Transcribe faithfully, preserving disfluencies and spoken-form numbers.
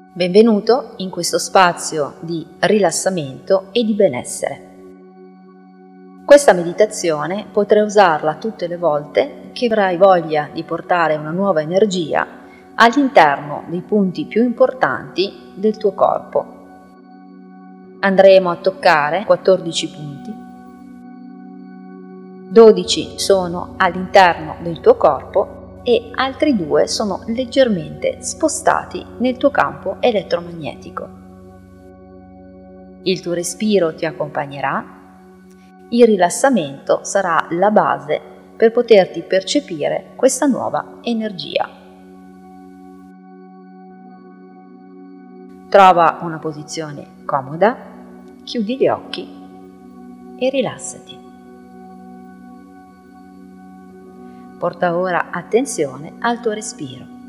Benvenuto in questo spazio di rilassamento e di benessere. Questa meditazione potrai usarla tutte le volte che avrai voglia di portare una nuova energia all'interno dei punti più importanti del tuo corpo. Andremo a toccare quattordici punti. dodici sono all'interno del tuo corpo e altri due sono leggermente spostati nel tuo campo elettromagnetico. Il tuo respiro ti accompagnerà, il rilassamento sarà la base per poterti percepire questa nuova energia. Trova una posizione comoda, chiudi gli occhi e rilassati. Porta ora attenzione al tuo respiro.